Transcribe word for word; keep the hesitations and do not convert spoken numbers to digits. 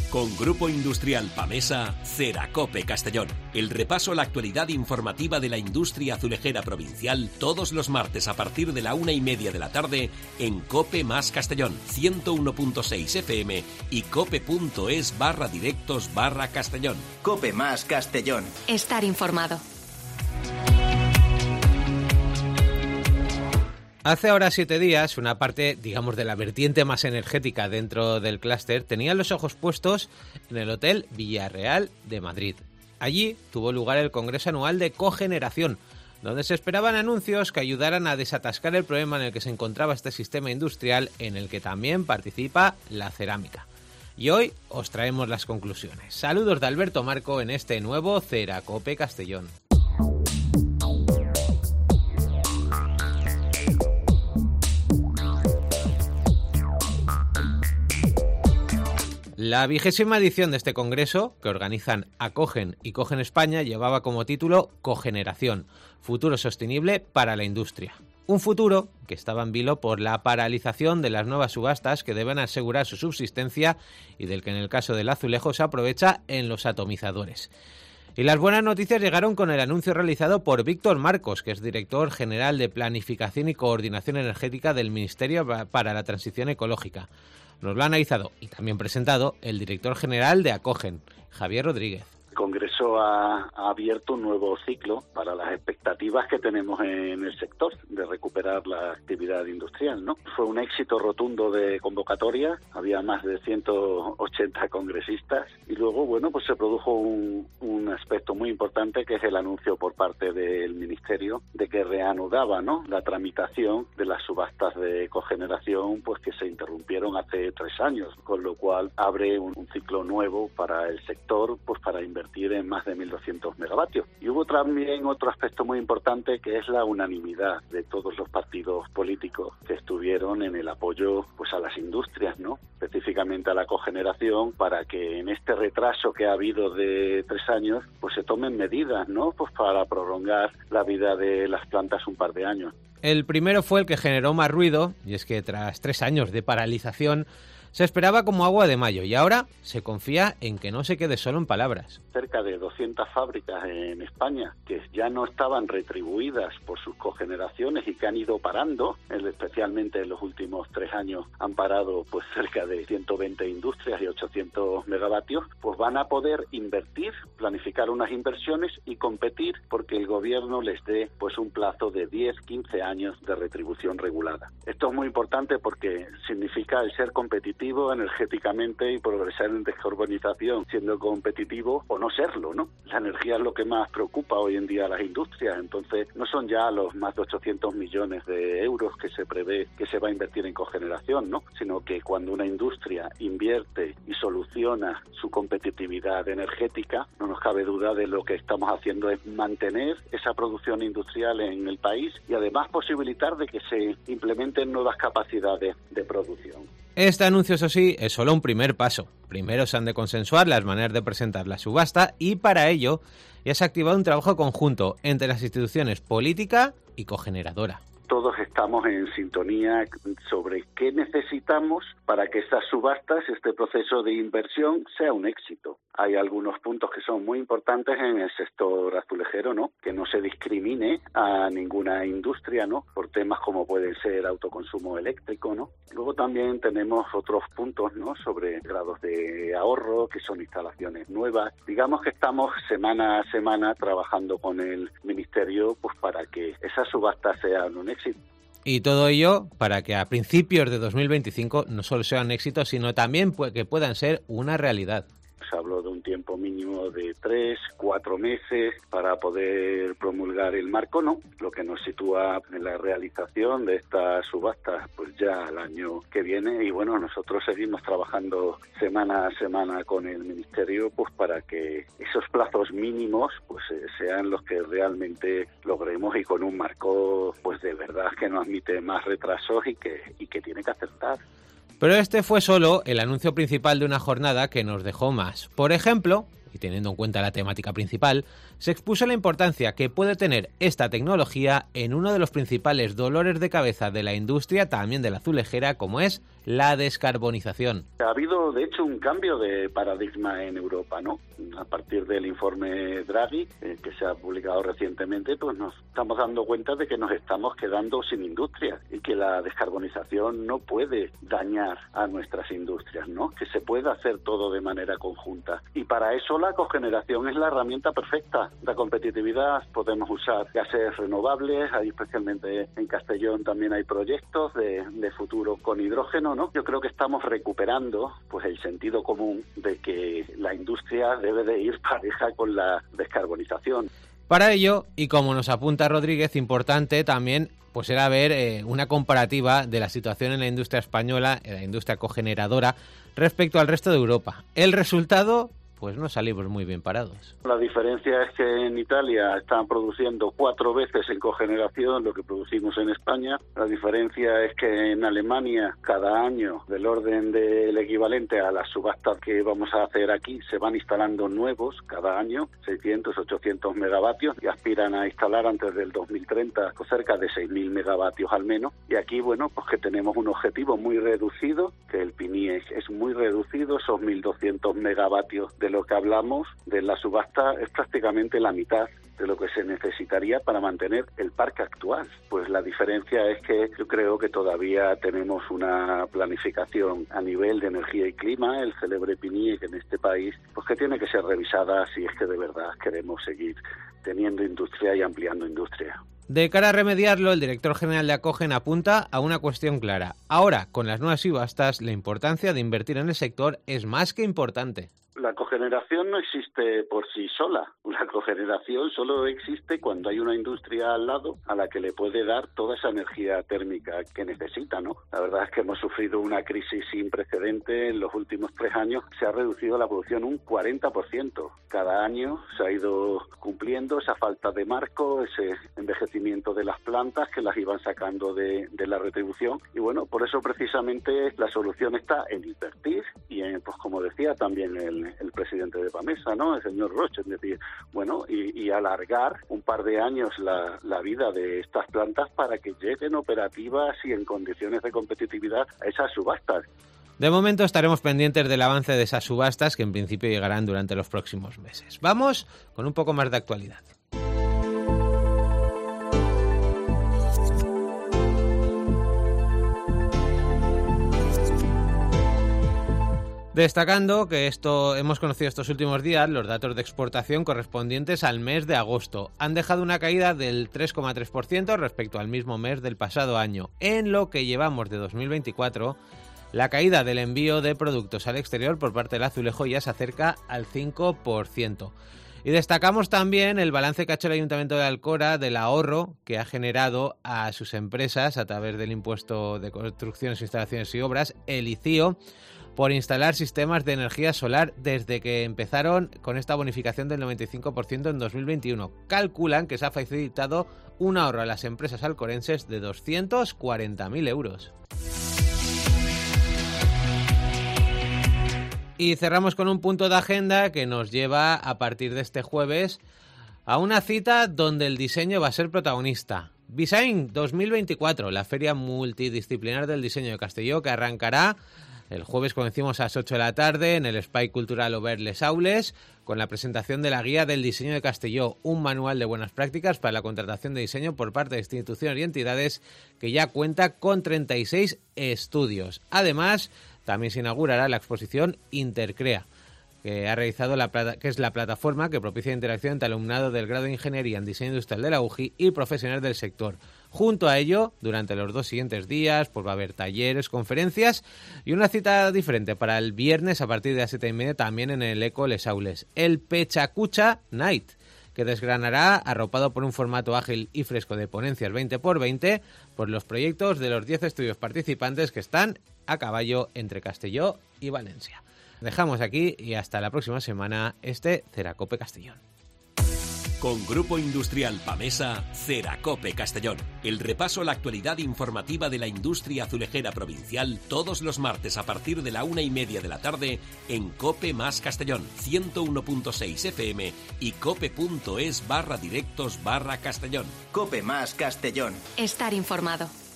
Con Grupo Industrial Pamesa, Ceracope Castellón. El repaso a la actualidad informativa de la industria azulejera provincial todos los martes a partir de la una y media de la tarde en Cope más Castellón, ciento uno punto seis F M y cope.es barra directos barra Castellón. Cope más Castellón. Estar informado. Hace ahora siete días, una parte, digamos, de la vertiente más energética dentro del clúster tenía los ojos puestos en el Hotel Villarreal de Madrid. Allí tuvo lugar el Congreso Anual de Cogeneración, donde se esperaban anuncios que ayudaran a desatascar el problema en el que se encontraba este sistema industrial, en el que también participa la cerámica. Y hoy os traemos las conclusiones. Saludos de Alberto Marco en este nuevo Ceracope Castellón. La vigésima edición de este congreso, que organizan Acogen y Cogen España, llevaba como título Cogeneración, futuro sostenible para la industria. Un futuro que estaba en vilo por la paralización de las nuevas subastas que deben asegurar su subsistencia y del que en el caso del azulejo se aprovecha en los atomizadores. Y las buenas noticias llegaron con el anuncio realizado por Víctor Marcos, que es director general de Planificación y Coordinación Energética del Ministerio para la Transición Ecológica. Nos lo ha analizado y también presentado el director general de Acogen, Javier Rodríguez. El Congreso ha, ha abierto un nuevo ciclo para las expectativas que tenemos en el sector de recuperar la actividad industrial, ¿no? Fue un éxito rotundo de convocatoria, había más de ciento ochenta congresistas y luego, bueno, pues se produjo un, un aspecto muy importante que es el anuncio por parte del Ministerio de que reanudaba, ¿no?, la tramitación de las subastas de cogeneración, pues que se interrumpieron hace tres años, con lo cual abre un, un ciclo nuevo para el sector, pues para invertir en más de mil doscientos megavatios. Y hubo también otro aspecto muy importante que es la unanimidad de todos los partidos políticos que estuvieron en el apoyo, pues, a las industrias, ¿no?, específicamente a la cogeneración, para que en este retraso que ha habido de tres años, pues se tomen medidas, ¿no?, pues para prolongar la vida de las plantas un par de años. El primero fue el que generó más ruido, y es que tras tres años de paralización se esperaba como agua de mayo y ahora se confía en que no se quede solo en palabras. Cerca de doscientas fábricas en España que ya no estaban retribuidas por sus cogeneraciones y que han ido parando, especialmente en los últimos tres años han parado pues cerca de ciento veinte industrias y ochocientos megavatios, pues van a poder invertir, planificar unas inversiones y competir porque el gobierno les dé pues un plazo de diez a quince años de retribución regulada. Esto es muy importante porque significa el ser competitivo energéticamente y progresar en descarbonización, siendo competitivo o no serlo, ¿no? La energía es lo que más preocupa hoy en día a las industrias, entonces no son ya los más de ochocientos millones de euros que se prevé que se va a invertir en cogeneración, ¿no?, sino que cuando una industria invierte y soluciona su competitividad energética, no nos cabe duda de lo que estamos haciendo es mantener esa producción industrial en el país y además posibilitar de que se implementen nuevas capacidades de producción. Este anuncio, eso sí, es solo un primer paso. Primero se han de consensuar las maneras de presentar la subasta y para ello ya se ha activado un trabajo conjunto entre las instituciones política y cogeneradora. Todos estamos en sintonía sobre qué necesitamos para que estas subastas, este proceso de inversión, sea un éxito. Hay algunos puntos que son muy importantes en el sector azulejero, ¿no?, que no se discrimine a ninguna industria, ¿no?, por temas como pueden ser autoconsumo eléctrico, ¿no? Luego también tenemos otros puntos, ¿no?, sobre grados de ahorro, que son instalaciones nuevas. Digamos que estamos semana a semana trabajando con el Ministerio pues para que esas subastas sean un éxito. Y todo ello para que a principios de dos mil veinticinco no solo sean un éxito, sino también que puedan ser una realidad. Se habló de un tiempo mínimo de tres, cuatro meses para poder promulgar el marco, ¿no?, lo que nos sitúa en la realización de estas subastas pues ya al año que viene. Y bueno, nosotros seguimos trabajando semana a semana con el Ministerio pues para que esos plazos mínimos pues eh, sean los que realmente logremos y con un marco pues de verdad que no admite más retrasos y que, y que tiene que acertar. Pero este fue solo el anuncio principal de una jornada que nos dejó más. Por ejemplo, y teniendo en cuenta la temática principal, se expuso la importancia que puede tener esta tecnología en uno de los principales dolores de cabeza de la industria, también de la azulejera, como es la descarbonización. Ha habido, de hecho, un cambio de paradigma en Europa, ¿no? A partir del informe Draghi, eh, que se ha publicado recientemente, pues nos estamos dando cuenta de que nos estamos quedando sin industria y que la descarbonización no puede dañar a nuestras industrias, ¿no? Que se puede hacer todo de manera conjunta. Y para eso la cogeneración es la herramienta perfecta. La competitividad, podemos usar gases renovables, hay especialmente en Castellón también hay proyectos de, de futuro con hidrógeno, ¿no? Yo creo que estamos recuperando pues el sentido común de que la industria debe de ir pareja con la descarbonización. Para ello, y como nos apunta Rodríguez, importante también pues era ver eh, una comparativa de la situación en la industria española, en la industria cogeneradora, respecto al resto de Europa. El resultado, pues no salimos muy bien parados. La diferencia es que en Italia están produciendo cuatro veces en cogeneración lo que producimos en España. La diferencia es que en Alemania cada año, del orden del equivalente a las subastas que vamos a hacer aquí, se van instalando nuevos cada año, seiscientos, ochocientos megavatios, y aspiran a instalar antes del dos mil treinta cerca de seis mil megavatios al menos. Y aquí, bueno, pues que tenemos un objetivo muy reducido, que el P N I E es muy reducido, esos mil doscientos megavatios de lo que hablamos de la subasta es prácticamente la mitad de lo que se necesitaría para mantener el parque actual. Pues la diferencia es que yo creo que todavía tenemos una planificación a nivel de energía y clima, el célebre P N I E, que en este país, pues que tiene que ser revisada si es que de verdad queremos seguir teniendo industria y ampliando industria. De cara a remediarlo, el director general de Acogen apunta a una cuestión clara. Ahora, con las nuevas subastas, la importancia de invertir en el sector es más que importante. La cogeneración no existe por sí sola. La cogeneración solo existe cuando hay una industria al lado a la que le puede dar toda esa energía térmica que necesita, ¿no? La verdad es que hemos sufrido una crisis sin precedente en los últimos tres años. Se ha reducido la producción un cuarenta por ciento. Cada año se ha ido cumpliendo esa falta de marco, ese envejecimiento de las plantas que las iban sacando de, de la retribución. Y bueno, por eso precisamente la solución está en invertir y en, pues como decía también el el presidente de PAMESA, ¿no? El señor Roche, es decir, bueno, y, y alargar un par de años la, la vida de estas plantas para que lleguen operativas y en condiciones de competitividad a esas subastas. De momento estaremos pendientes del avance de esas subastas que en principio llegarán durante los próximos meses. Vamos con un poco más de actualidad. Destacando que esto hemos conocido estos últimos días los datos de exportación correspondientes al mes de agosto. Han dejado una caída del tres coma tres por ciento respecto al mismo mes del pasado año. En lo que llevamos de dos mil veinticuatro, la caída del envío de productos al exterior por parte del azulejo ya se acerca al cinco por ciento. Y destacamos también el balance que ha hecho el Ayuntamiento de Alcora del ahorro que ha generado a sus empresas a través del impuesto de construcciones, instalaciones y obras, el I C I O, por instalar sistemas de energía solar desde que empezaron con esta bonificación del noventa y cinco por ciento en dos mil veintiuno. Calculan que se ha facilitado un ahorro a las empresas alcorenses de doscientos cuarenta mil euros. Y cerramos con un punto de agenda que nos lleva a partir de este jueves a una cita donde el diseño va a ser protagonista. Bisain dos mil veinticuatro, la feria multidisciplinar del diseño de Castelló, que arrancará el jueves, como decimos, a las ocho de la tarde en el Espai Cultural Obert Les Aules, con la presentación de la Guía del Diseño de Castelló, un manual de buenas prácticas para la contratación de diseño por parte de instituciones y entidades que ya cuenta con treinta y seis estudios. Además, también se inaugurará la exposición Intercrea, que ha realizado la que es la plataforma que propicia interacción entre alumnado del grado de Ingeniería en Diseño Industrial de la U J I y profesionales del sector. Junto a ello, durante los dos siguientes días, pues va a haber talleres, conferencias y una cita diferente para el viernes a partir de las siete y media también en el Eco Les Aules, el Pechacucha Night, que desgranará, arropado por un formato ágil y fresco de ponencias veinte por veinte, por los proyectos de los diez estudios participantes que están a caballo entre Castelló y Valencia. Dejamos aquí y hasta la próxima semana este Ceracope Castellón. Con Grupo Industrial PAMESA, Ceracope Castellón. El repaso a la actualidad informativa de la industria azulejera provincial todos los martes a partir de la una y media de la tarde en Cope más Castellón, ciento uno punto seis F M y cope.es barra directos barra Castellón. Cope más Castellón. Estar informado.